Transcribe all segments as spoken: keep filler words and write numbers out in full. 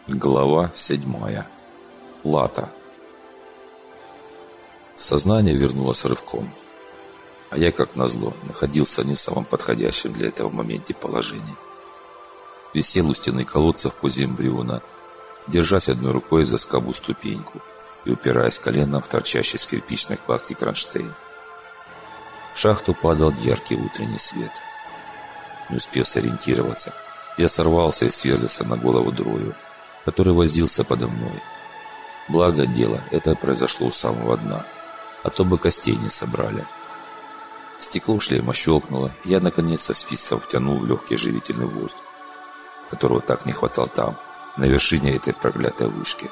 Глава седьмая. Лата. Сознание вернулось рывком, а я, как назло, находился не в самом подходящем для этого моменте положении. Висел у стены колодца в позе эмбриона, держась одной рукой за скобу ступеньку и упираясь коленом в торчащий с кирпичной кладки кронштейн. В шахту падал яркий утренний свет. Не успев сориентироваться, я сорвался и сверзился на голову Дрою, который возился подо мной. Благо дело, это произошло у самого дна, а то бы костей не собрали. Стекло шлема щелкнуло, и я наконец со свистом втянул в легкий живительный воздух, которого так не хватало там, на вершине этой проклятой вышки.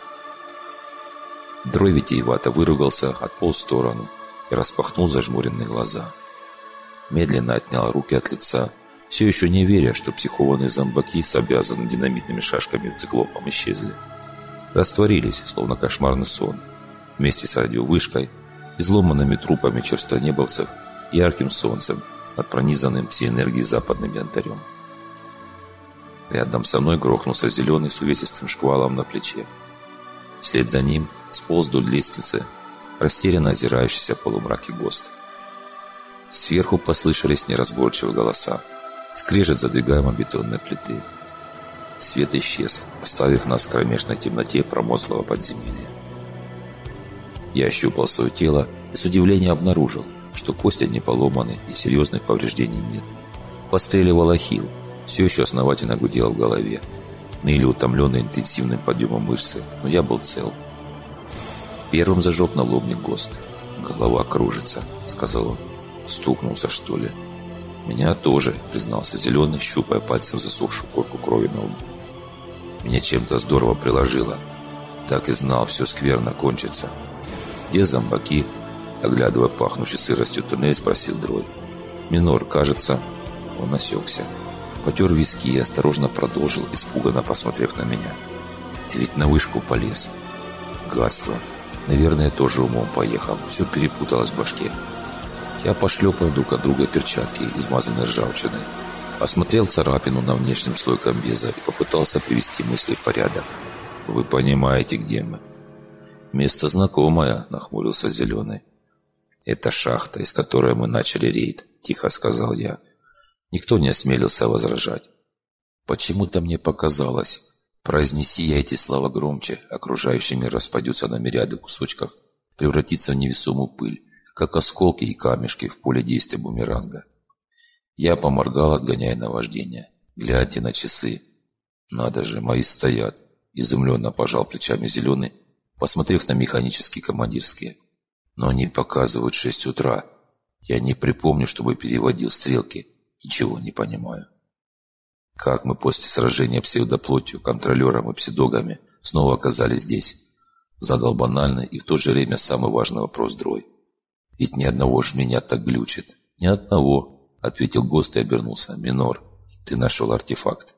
Дрой витиевато выругался, отполз в сторону и распахнул зажмуренные глаза. Медленно отнял руки от лица, все еще не веря, что психованные зомбаки с обвязанными динамитными шашками циклопом исчезли. Растворились, словно кошмарный сон, вместе с радиовышкой, изломанными трупами черстонебовцев и ярким солнцем над пронизанным всей энергией западным янтарем. Рядом со мной грохнулся зеленый с увесистым шквалом на плече. Вслед за ним сполз вдоль лестницы, растерянно озирающийся в полумраке ГОСТ. Сверху послышались неразборчивые голоса, скрежет задвигаемой бетонной плиты. Свет исчез, оставив нас в кромешной темноте промозглого подземелья. Я ощупал свое тело и с удивлением обнаружил, что кости не поломаны и серьезных повреждений нет. Постреливал ахилл, все еще основательно гудел в голове. Ныли утомленные интенсивным подъемом мышцы, но я был цел. Первым зажег налобник ГОСТ. «Голова кружится», — сказал он. «Стукнулся, что ли?» «Меня тоже», — признался Зеленый, щупая пальцем засохшую корку крови на лбу. «Меня чем-то здорово приложило. Так и знал, все скверно кончится». «Где зомбаки?» — оглядывая пахнущий сыростью туннель, спросил Дрой. «Минор, кажется...» Он осекся. Потер виски и осторожно продолжил, испуганно посмотрев на меня. «Ты ведь на вышку полез». «Гадство. Наверное, тоже умом поехал. Все перепуталось в башке». Я пошлепал друг от друга перчатки, измазанные ржавчиной. Осмотрел царапину на внешнем слое комбеза и попытался привести мысли в порядок. «Вы понимаете, где мы?» «Место знакомое», — нахмурился Зеленый. «Это шахта, из которой мы начали рейд», — тихо сказал я. Никто не осмелился возражать. Почему-то мне показалось, произнеси я эти слова громче, окружающий мир распадется на мириады кусочков, превратится в невесомую пыль, как осколки и камешки в поле действия бумеранга. Я поморгал, отгоняя наваждение. «Гляньте на часы». «Надо же, мои стоят», — изумленно пожал плечами Зеленый, посмотрев на механические командирские. «Но они показывают шесть утра. Я не припомню, чтобы переводил стрелки. Ничего не понимаю». «Как мы после сражения псевдоплотью, контролером и псидогами снова оказались здесь?» Задал банальный и в то же время самый важный вопрос Дрой. «Ведь ни одного ж меня так глючит». «Ни одного», — ответил ГОСТ и обернулся. «Минор, ты нашел артефакт».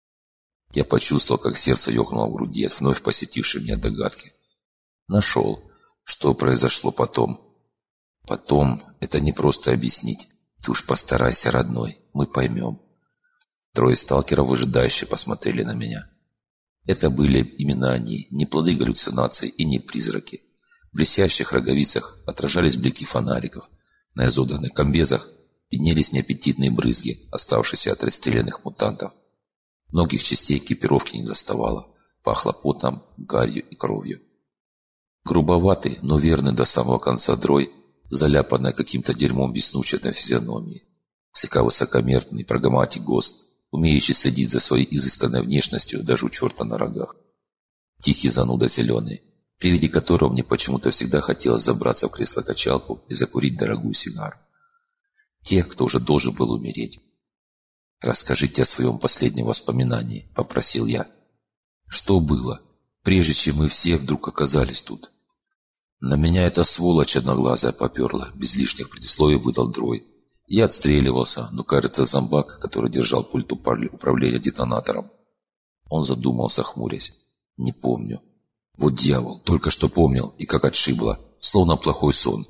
Я почувствовал, как сердце ёкнуло в груди от вновь посетившей меня догадки. «Нашел. Что произошло потом?» «Потом — это не просто объяснить. Ты уж постарайся, родной, мы поймем». Трое сталкеров выжидающе посмотрели на меня. Это были именно они, не плоды галлюцинаций и не призраки. В блестящих роговицах отражались блики фонариков. На изодранных комбезах виднелись неаппетитные брызги, оставшиеся от расстрелянных мутантов. Многих частей экипировки не доставало. Пахло потом, гарью и кровью. Грубоватый, но верный до самого конца Дрой, заляпанная каким-то дерьмом веснущатой физиономии. Слегка высокомерный прагматик ГОСТ, умеющий следить за своей изысканной внешностью даже у черта на рогах. Тихий зануда Зеленый, при виде которого мне почему-то всегда хотелось забраться в кресло-качалку и закурить дорогую сигару. Те, кто уже должен был умереть. «Расскажите о своем последнем воспоминании», — попросил я. «Что было, прежде чем мы все вдруг оказались тут?» «На меня эта сволочь одноглазая поперла», — без лишних предисловий выдал Дрой. Я отстреливался, но, кажется, зомбак, который держал пульт управления детонатором. Он задумался, хмурясь. «Не помню». «Вот дьявол, только что помнил, и как отшибло, словно плохой сон».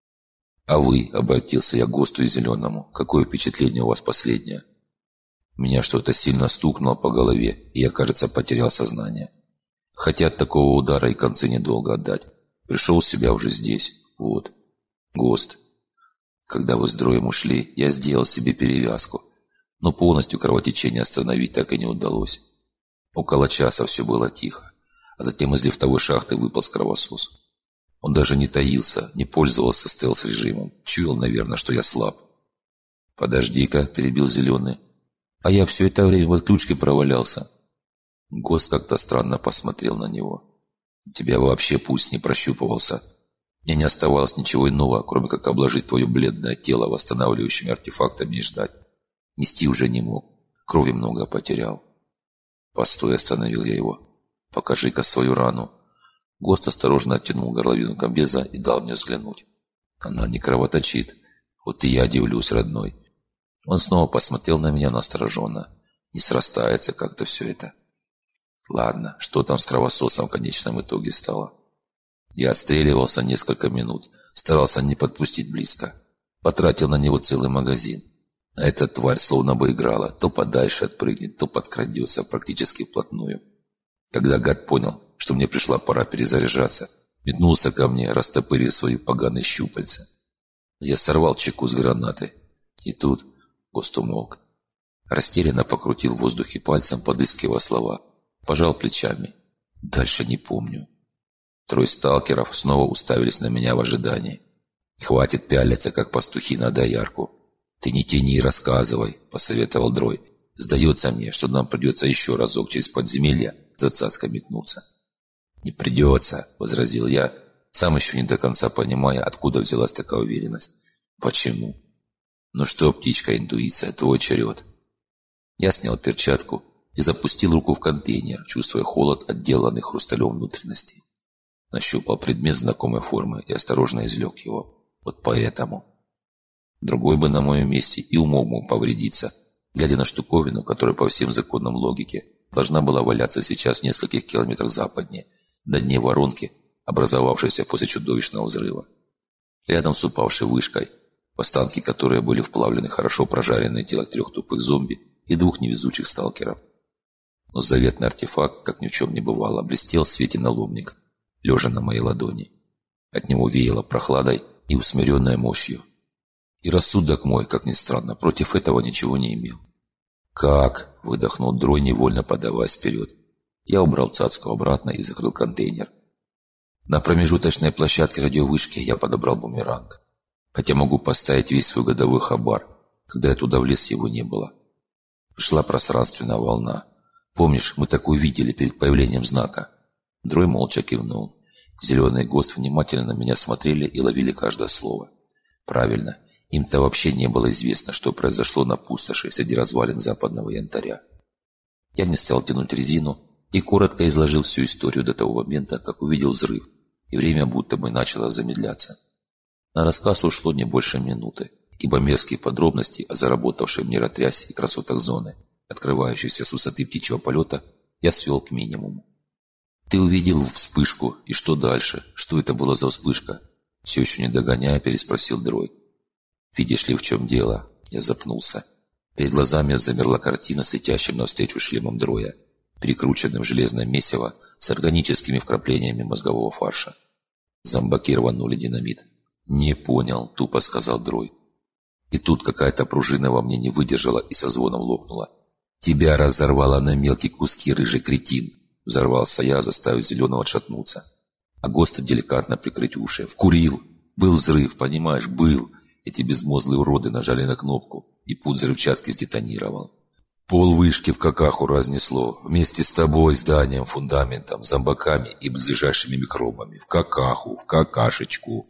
«А вы», — обратился я к ГОСТу и Зеленому, — «какое впечатление у вас последнее?» Меня что-то сильно стукнуло по голове, и я, кажется, потерял сознание. Хотят такого удара и концы недолго отдать. Пришел в себя уже здесь. Вот. ГОСТ. Когда вы с Дроем ушли, я сделал себе перевязку. Но полностью кровотечение остановить так и не удалось. Около часа все было тихо. А затем из лифтовой шахты выполз кровосос. Он даже не таился, не пользовался стелс-режимом. Чуял, наверное, что я слаб. «Подожди-ка», — перебил Зеленый. «А я все это время в отключке провалялся». ГОСТ как-то странно посмотрел на него. «У тебя вообще пульс не прощупывался. Мне не оставалось ничего иного, кроме как обложить твое бледное тело восстанавливающими артефактами и ждать. Нести уже не мог. Крови много потерял». «Постой», — остановил я его. «Покажи-ка свою рану». ГОСТ осторожно оттянул горловину комбеза и дал мне взглянуть. «Она не кровоточит. Вот и я дивлюсь, родной». Он снова посмотрел на меня настороженно. Не срастается как-то все это. Ладно, что там с кровососом в конечном итоге стало? Я отстреливался несколько минут, старался не подпустить близко. Потратил на него целый магазин. А эта тварь словно бы играла. То подальше отпрыгнет, то подкрадется практически вплотную. Когда гад понял, что мне пришла пора перезаряжаться, метнулся ко мне, растопырив свои поганые щупальца. Я сорвал чеку с гранаты. И тут ГОСТ умолк. Растерянно покрутил в воздухе пальцем, подыскивая слова. Пожал плечами. Дальше не помню. Трое сталкеров снова уставились на меня в ожидании. «Хватит пялиться, как пастухи на доярку. Ты не тяни и рассказывай», — посоветовал Дрой. «Сдается мне, что нам придется еще разок через подземелье за цацкой метнуться». «Не придется», — возразил я, сам еще не до конца понимая, откуда взялась такая уверенность. «Почему?» «Ну что, птичка, интуиция, твой черед». Я снял перчатку и запустил руку в контейнер, чувствуя холод отделанных хрусталем внутренностей. Нащупал предмет знакомой формы и осторожно извлек его. Вот поэтому. Другой бы на моем месте и умом мог повредиться, глядя на штуковину, которая по всем законам логики должна была валяться сейчас в нескольких километрах западнее, на дне воронки, образовавшейся после чудовищного взрыва. Рядом с упавшей вышкой, в останки которой были вплавлены хорошо прожаренные тела трех тупых зомби и двух невезучих сталкеров. Но заветный артефакт, как ни в чем не бывало, блестел в свете налобника, лежа на моей ладони. От него веяло прохладой и усмиренной мощью. И рассудок мой, как ни странно, против этого ничего не имел. «Как?» — выдохнул Дрой, невольно подаваясь вперед. Я убрал цацку обратно и закрыл контейнер. На промежуточной площадке радиовышки я подобрал бумеранг. Хотя могу поставить весь свой годовой хабар. Когда я туда влез, его не было. Пришла пространственная волна. Помнишь, мы такую видели перед появлением знака? Дрой молча кивнул. Зеленый ГОСТ внимательно на меня смотрели и ловили каждое слово. Правильно, им-то вообще не было известно, что произошло на пустоши среди развалин западного янтаря. Я не стал тянуть резину и коротко изложил всю историю до того момента, как увидел взрыв, и время будто бы начало замедляться. На рассказ ушло не больше минуты, ибо мерзкие подробности о заработавшей в нейротрясе и красотах зоны, открывающейся с высоты птичьего полета, я свел к минимуму. «Ты увидел вспышку, и что дальше? Что это было за вспышка?» Все еще не догоняя, переспросил Дрой. «Видишь ли, в чем дело?» Я запнулся. Перед глазами замерла картина с летящим навстречу шлемом Дроя, перекрученным в железное месиво с органическими вкраплениями мозгового фарша. Зомбаки рванули динамит. «Не понял», — тупо сказал Дрой. И тут какая-то пружина во мне не выдержала и со звоном лопнула. «Тебя разорвало на мелкие куски, рыжий кретин!» Взорвался я, заставив Зеленого отшатнуться. А ГОСТ деликатно прикрыть уши. «Вкурил! Был взрыв, понимаешь, был!» Эти безмозглые уроды нажали на кнопку, и путь взрывчатки сдетонировал. Пол вышки в какаху разнесло. Вместе с тобой, зданием, фундаментом, зомбаками и ближайшими микробами. В какаху, в какашечку.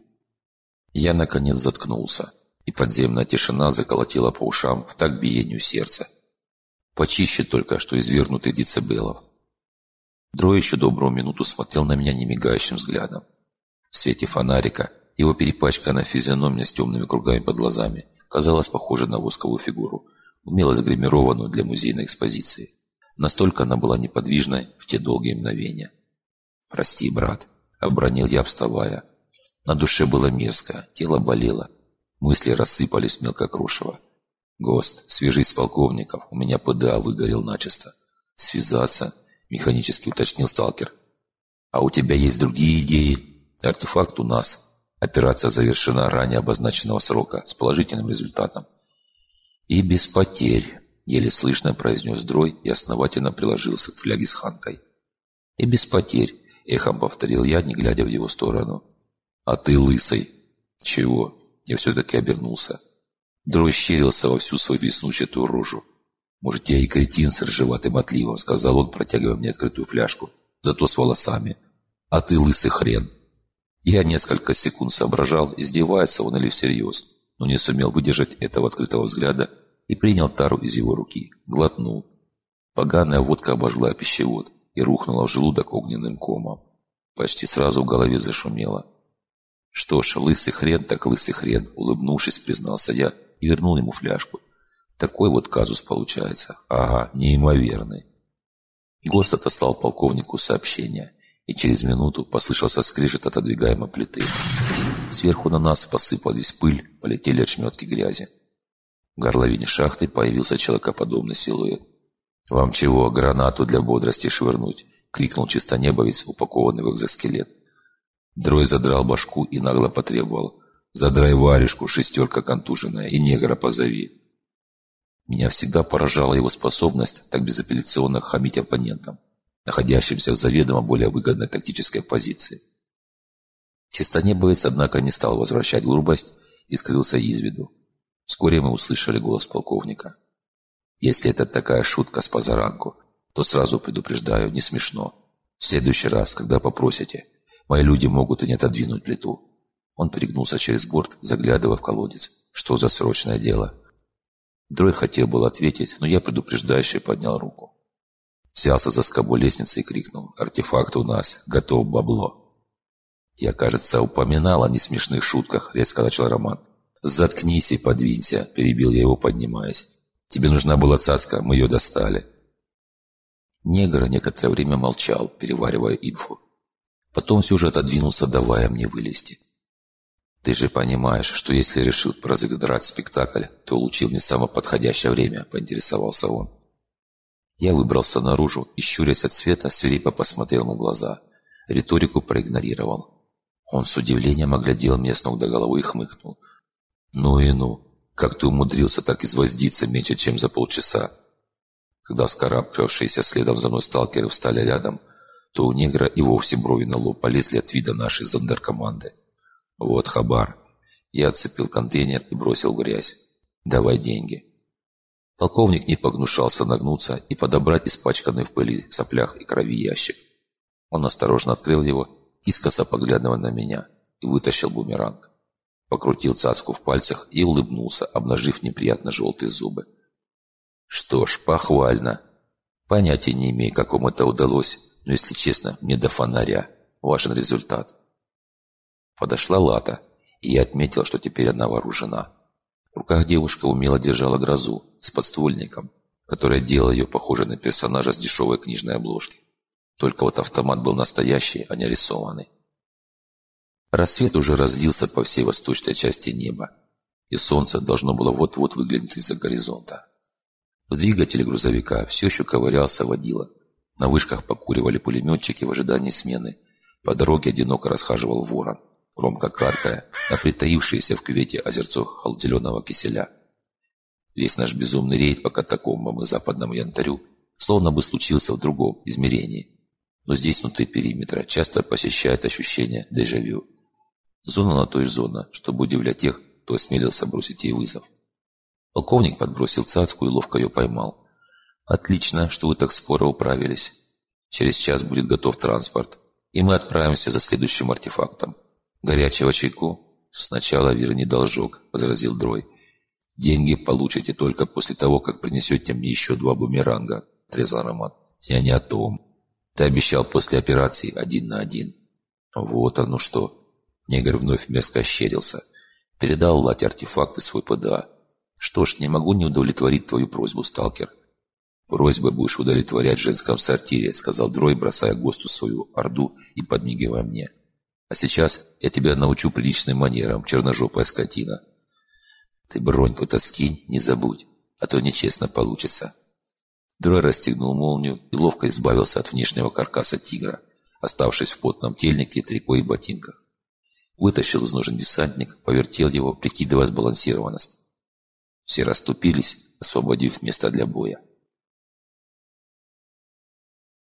Я, наконец, заткнулся, и подземная тишина заколотила по ушам в такт биению сердца. Почище только, что извергнутых децибелов. Дрой еще добрую минуту смотрел на меня немигающим взглядом. В свете фонарика его перепачканная физиономия с темными кругами под глазами казалась похожа на восковую фигуру, умело загримированную для музейной экспозиции. Настолько она была неподвижной в те долгие мгновения. «Прости, брат», — обронил я, вставая. На душе было мерзко, тело болело, мысли рассыпались в мелкокрушево. «ГОСТ, свяжись с полковником, у меня ПДА выгорел начисто». «Связаться?» — механически уточнил сталкер. А у тебя есть другие идеи? Артефакт у нас. Операция завершена ранее обозначенного срока с положительным результатом. И без потерь, еле слышно произнес Дрой и основательно приложился к фляге с ханкой. И без потерь, эхом повторил я, не глядя в его сторону. А ты лысый. Чего? Я все-таки обернулся. Дрой щерился во всю свою веснущатую рожу. «Может, я и кретин с рыжеватым отливом», — сказал он, протягивая мне открытую фляжку, зато с волосами. «А ты лысый хрен». Я несколько секунд соображал, издевается он или всерьез, но не сумел выдержать этого открытого взгляда и принял тару из его руки, глотнул. Поганая водка обожгла пищевод и рухнула в желудок огненным комом. Почти сразу в голове зашумело. «Что ж, лысый хрен так лысый хрен», — улыбнувшись, признался я и вернул ему фляжку. Такой вот казус получается. Ага, неимоверный. Гост отослал полковнику сообщение, и через минуту послышался скрежет отодвигаемой плиты. Сверху на нас посыпались пыль, полетели ошметки грязи. В горловине шахты появился человекоподобный силуэт. «Вам чего, гранату для бодрости швырнуть?» — крикнул чистонебовец, упакованный в экзоскелет. Дрой задрал башку и нагло потребовал: «Задрай варежку, шестерка контуженная, и негра позови». Меня всегда поражала его способность так безапелляционно хамить оппонентам, находящимся в заведомо более выгодной тактической позиции. Чистонебовец, однако, не стал возвращать грубость и скрылся из виду. Вскоре мы услышали голос полковника. «Если это такая шутка с позаранку, то сразу предупреждаю, не смешно. В следующий раз, когда попросите, мои люди могут и не отодвинуть плиту». Он перегнулся через борт, заглядывая в колодец. «Что за срочное дело?» Дрой хотел было ответить, но я предупреждающе поднял руку. Взялся за скобу лестницы и крикнул: «Артефакт у нас, готов бабло!» «Я, кажется, упоминал о несмешных шутках», — резко начал Роман. «Заткнись и подвинься», — перебил я его, поднимаясь. «Тебе нужна была цацка, мы ее достали». Негр некоторое время молчал, переваривая инфу. Потом все же отодвинулся, давая мне вылезти. «Ты же понимаешь, что если решил разыграть спектакль, то улучил не самое подходящее время», — поинтересовался он. Я выбрался наружу и, щурясь от света, свирепо посмотрел ему в глаза. Риторику проигнорировал. Он с удивлением оглядел меня с ног до головы и хмыкнул. «Ну и ну, как ты умудрился так извоздиться меньше, чем за полчаса?» Когда вскарабкавшиеся следом за мной сталкеры встали рядом, то у негра и вовсе брови на лоб полезли от вида нашей зондеркоманды. «Вот хабар». Я отцепил контейнер и бросил в грязь. «Давай деньги». Полковник не погнушался нагнуться и подобрать испачканный в пыли, соплях и крови ящик. Он осторожно открыл его, искоса поглядывая на меня, и вытащил бумеранг. Покрутил цацку в пальцах и улыбнулся, обнажив неприятно желтые зубы. «Что ж, похвально. Понятия не имею, как вам это удалось, но, если честно, мне до фонаря. Важен результат». Подошла Лата, и я отметил, что теперь она вооружена. В руках девушка умело держала грозу с подствольником, которая делала ее похожей на персонажа с дешевой книжной обложки. Только вот автомат был настоящий, а не рисованный. Рассвет уже разлился по всей восточной части неба, и солнце должно было вот-вот выглянуть из-за горизонта. В двигателе грузовика все еще ковырялся водила. На вышках покуривали пулеметчики в ожидании смены. По дороге одиноко расхаживал ворон, громко каркая на притаившееся в кювете озерцо холодзеленого киселя. Весь наш безумный рейд по катакомбам и западному янтарю словно бы случился в другом измерении. Но здесь, внутри периметра, часто посещает ощущение дежавю. Зона на то и зона, чтобы удивлять тех, кто осмелился бросить ей вызов. Полковник подбросил цацку и ловко ее поймал. «Отлично, что вы так скоро управились. Через час будет готов транспорт, и мы отправимся за следующим артефактом. Горячего чайку?» «Сначала верни должок», — возразил Дрой. «Деньги получите только после того, как принесете мне еще два бумеранга», — отрезал Роман. «Я не о том. Ты обещал после операции один на один». «Вот оно что». Негр вновь мерзко ощерился. Передал Лате артефакты свой ПДА. «Что ж, не могу не удовлетворить твою просьбу, сталкер». «Просьбы будешь удовлетворять в женском сортире», — сказал Дрой, бросая ГОСТу свою орду и подмигивая мне. «А сейчас я тебя научу приличным манерам, черножопая скотина. Ты броньку-то скинь, не забудь, а то нечестно получится». Дрой расстегнул молнию и ловко избавился от внешнего каркаса тигра, оставшись в потном тельнике, трико и ботинках. Вытащил из ножен десантник, повертел его, прикидывая сбалансированность. Все расступились, освободив место для боя.